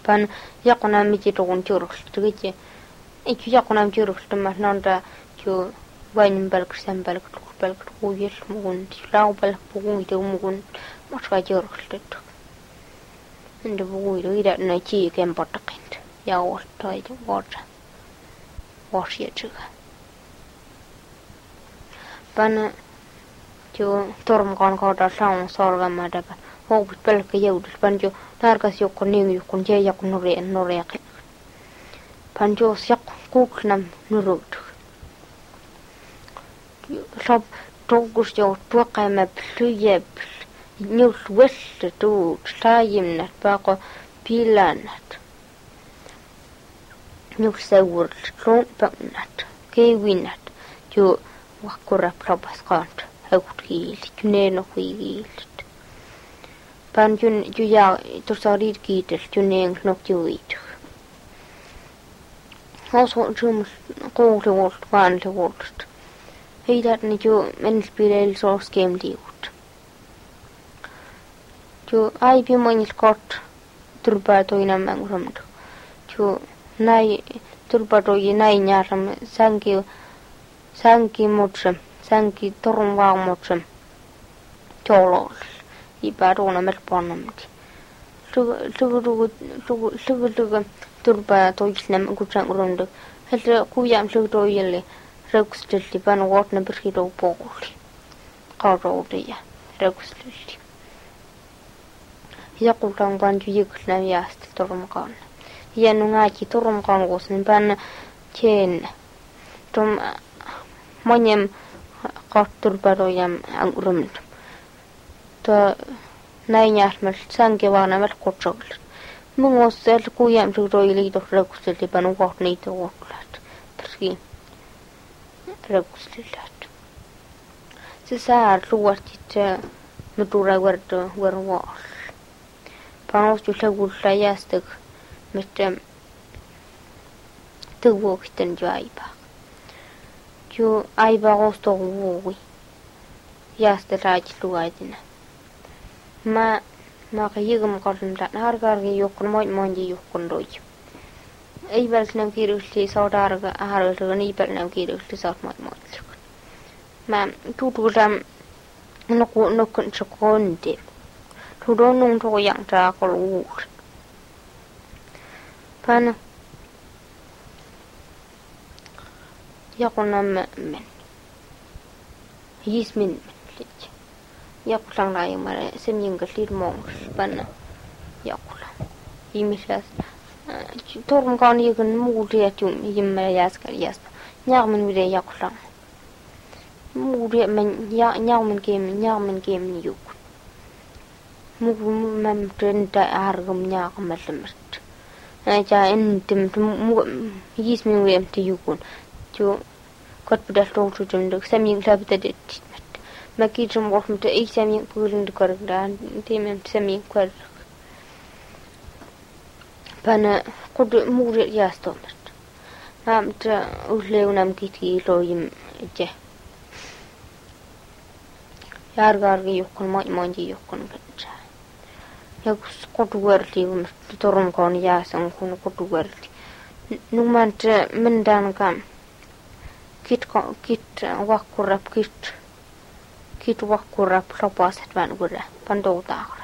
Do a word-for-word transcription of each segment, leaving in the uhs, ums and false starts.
Pan jakona miti tuun tjurultu. Ikki jakona tjurultu mä nonta jo vain pelkästään pelkät pelkät kuujel muun laupel puhuitu muun matka tjurultu. Ende puhuitu ida näin chiiken potakin ja oltai vuotta vuosietsuga. Pan jo tormkaan kautta saun sorgamada hooput pelkkä joudus pan jo tarkas jokko niin jokko jäi jokko noreen noreakin. Pan jo sjak kuuknam nurut. Sop togus jo tuokkaimme plyjeb nyus welle tuut saajimnat pako pilannat. Nyus seurut klonpännat kewinnat jo wakkurap rapaskant haukut kiilit juneeno kiilit. Pan jun juja tuossa riikiitel juneen knokjuitu. Oso jumus kouluvuolt vaanlevuolt. Heidät ni jo menspileel sooskeemliut. Jo aipi monil kort turpaa toina mängramdu. Jo nai turpaa toi nai nyaram sanki sanki mutsem sanki torun vaamutsem. Jolol. Ipäruuna melponnamti. Lugu lugu lugu lugu lugu turpaa toisnem kutsan urundu. Heltä kujam lugu toijelle. Raukstelti pan vuotna perkiro pooli. Kauroudia. Raukstelti. Ja kultaan pan jyksnä jäästä tormkaan. Hieno ngaaji tormkaan kuusin pan tjeen. Tom monjem katturparojam angurumit. Ta näin jääsmält sänke vaanamält kotsoilet. Mun ossel kujam suuroi liitos raukstelti pan vuot niitä vuotlaat. Perki. Raukstellat. Se sää luotit mutura verdo verwaal. Panos juhla kuulla jäästök, mutta tuvuokten jo aipaa. Jo aipaa osto vuoi. Jäästä raajit luaitina. Mä mä kajigam kornta hargargi jokkon moin moin jokkon doi. Ei välttämättä kirjoitti saudarga hargarga niin välttämättä kirjoitti saat moin moin. Mä tutuutam nokku nokkun sekondi. Tudon nung to yang ta koluur. Pan jakonnam men. Jismin lit. Jakulang lai mare semjinga lit mongs pan jakulang. Ihmisläs torm kan jigen muuriat jum jimmä jäskal jäspa. Njaamen vide jakulang. Muuriat men ja njaamen kem njaamen kem juk. Mugu mam trenta argum nyaaqmallamart. Aja entim mugu yismin wemti yukun. Jo kotpudal tawtutumduk samyin labtadet. Makijum wormta ei samyin kulund korgdan timem samyin kor. Pana qud mugu yastomart. Namta uleunam kitki loyim je. Yargargi yukun moy moy yukun. Ja kotuverti kun torunkaan jääsen kun kotuverti. Numant mendään kam kit kit wakkurap kit kit wakkurap rapaset vähän kuda pandoutaa.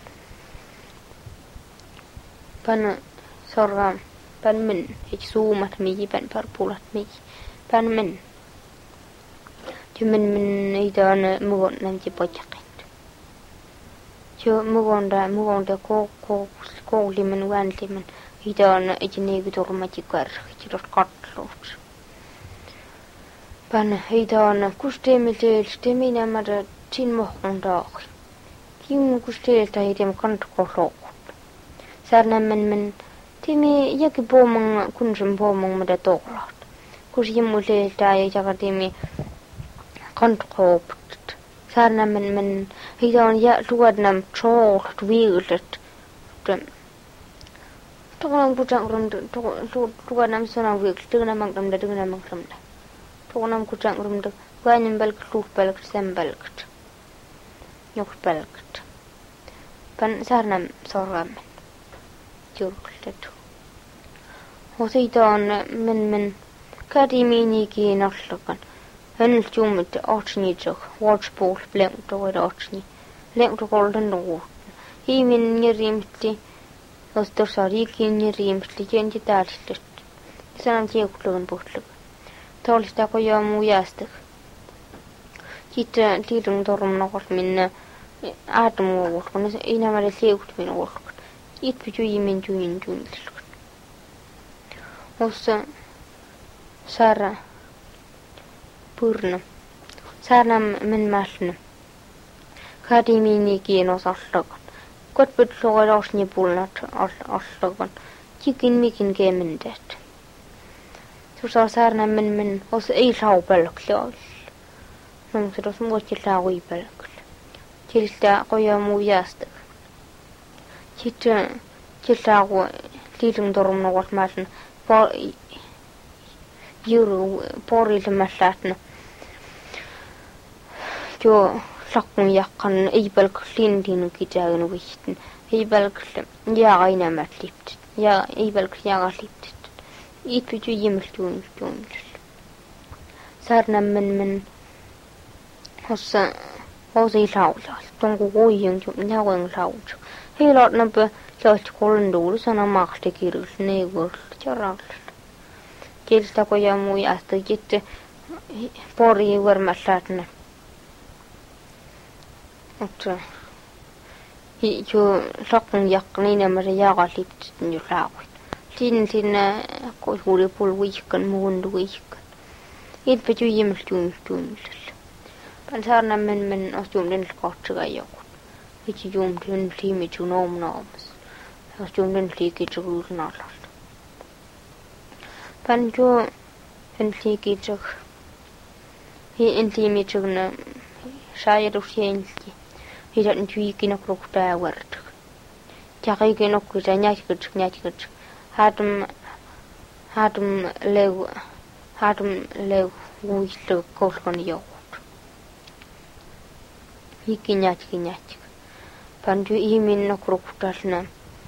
Pan sorgam pan min ich suumat mi pan parpulat mi pan min. Jumen min idan mugon nanti pojakin. Jo mugonda mugonda ko ko koolimen vänlimen idan ejinegi tormati kar kirot katlut. Pan idan kustemiltel stemina mara tin mohonda. Kim kustelta idem kantkolok. Sarnamen men timi jaki pomang kunsum pomang mada toklat. Kus jimultelta ja jakatimi kantkop. Sarnamen men idan ja luodnam trolt viilet. Tuonam kutang rum tu tuonam sonam viilet tuonam mangdam da tuonam mangdam da. Tuonam kutang rum tu vainem belk luuf belk sem belk. Yok belk. Pan sarnam sorgam. jurkultatu. Och siitä on men men kadimiinikin nallakan. Hänellä jummit otsnitsok, watchball blemto vai otsni. Lemto kolden nuut. Hiimin niriimti. Jos tuossa riikin niriimti jenti täälistä. Sanan tiekutluun puhtluun. Tallista kun joo muu jäästek. Sitten tiedon torun nokot minne äätämuu ulkon. Inämälle liekut minun ulkon. Itpi juimin juin juintilkon. Ossa saara purna. Saarna men mällna. Kadimiinikin osaltakon. Kot pytlugol osni pulnat osaltakon. Tikin mikin kemendet. Tuossa saarna men men os ei laupelkli ol. Nongsi tos muutti lauipelkli. Tiltä koja muu jäästek. Sitten tiltä kun liitun torum nokot mällna. Juru porille mälläätnä. Jo lakkun jakkan ei pelkästään lindin kitään vihtin. Ei pelkästään jää aina mätliptit. Ja ei pelkästään jää liptit. Itpi juimilta juimilta. Saarna men men. Hossa hosi laulaa. Tonku kuijun jauen laulaa. Hei laatnapä laat kollen duulu sana mahti kirjus neuvot ja raulat. Kielistä koja muu jäästä jitte pori varmassaatna. Mutta jo lakkun jakka niin nämä se jaakaliptit jo lauit. Siinä siinä kuuli pulviikkan muun duikkan. Itpä juimilta juimilta juimilta. Pan saarna men men os juimilta kohtsiga joku. Itse juimilta liimit sun oom naamas. Os juimilta liikit ruul nalasta. Pan jo en liikit ruk. Hi en liimit rukna sairus jenki. Hi dan juikin ok ruktaa vart. Jakikin ok kuita njätkut njätkut. Hadum hadum lew hadum lew uistu kolkon joukut. Hikin njätkin njätkin. Pan jo ihmin ok ruktasna.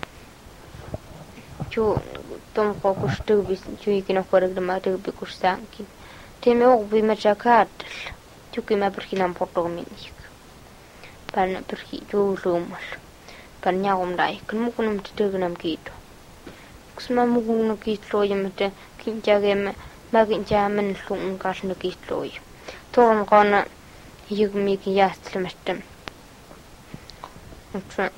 Jo tomko kus tubis juikin ok vargdama tubi kus tankin. Teemme ovi mätsä kaadalla. Juki mä pyrkinän potominik. Pan pyrki juuluumal. Pan jaum laikan mukunum tytögnam kiito. Kus mä mukunum kiitloi mutta kinjagemme mä kinjaamen luun kasnu kiitloi. Tuon konna jugmikin jäästelemästä. Mutta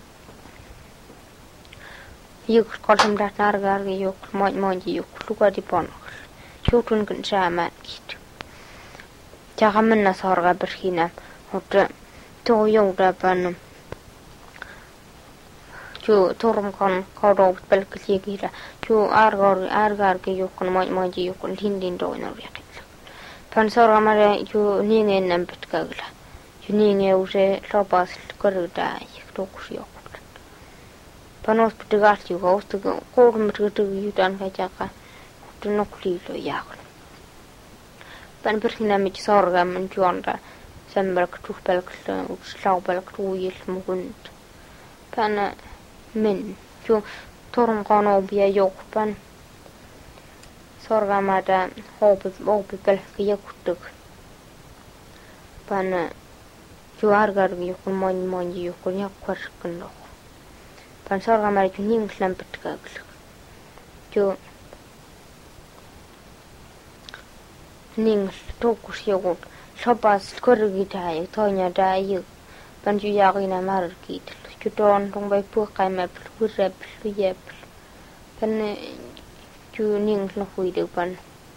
Juk kolm dat nargar juk moin moin juk lugadi ponol. Jutun kun saamaan kiit. Jagamen sorga berhina. Mutta tuo jouda pan. Ju torm kon kodot pelkkiikillä. Ju argar argar juk moin moin juk hindin doinor jakit. Pan sorga mare ju niin ennen pitkällä. Ju niin eu se lopas korjutaa lukus juk. Panos piti kahti kausta, kolme kertaa jutan kajakan, mutta nokliilo jääkön. Pan perkinä mit sorgamen juonta, sembelk tuhpelkstä, slaupelk tuujil mukunt. Pan min, ju tormkaan obia joukpan. Sorgamada hopi hopi pelkkä joktuk. Pan ju argar jokun moin moin jokun jakkarskun lo. Pan sorgamada ju ningslan pitkäksä. Ju nings tokus joku sopas korgitaa ja toinen daa ju. Pan ju jaakina markit. Ju tuon tong vai puhkaimme purrep lujep. Pan ju ningslan huidu pan.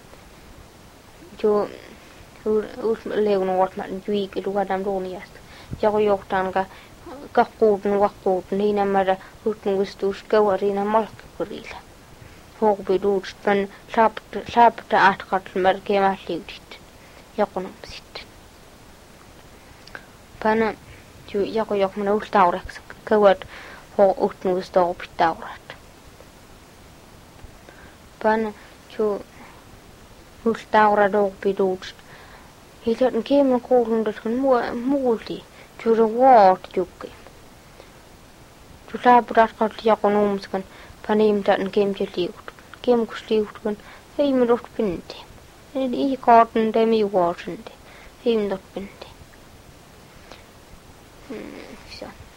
Ju us leun uotmat ju ikä luodam duuniasta. Joku johtaan ka kakkuutun vakkuutun niin nämä hutnuistus kauarina malkkurilla. Hoogbi duudst pan saapta atkatl märkeä liudit. Jokunum sitten. Pan ju joku jokmana ultaureks kauat ho hutnuista opit taurat. Pan ju ultaura doogbi duudst. Hiljan keemen kuulundat kun muulti. Ju vuot jukki. Ju saapta atkatl jokunumskan. panim tan kem je liut kem kus liut kun hei me dot pinte i karten de mi warten de hei me dot pinte so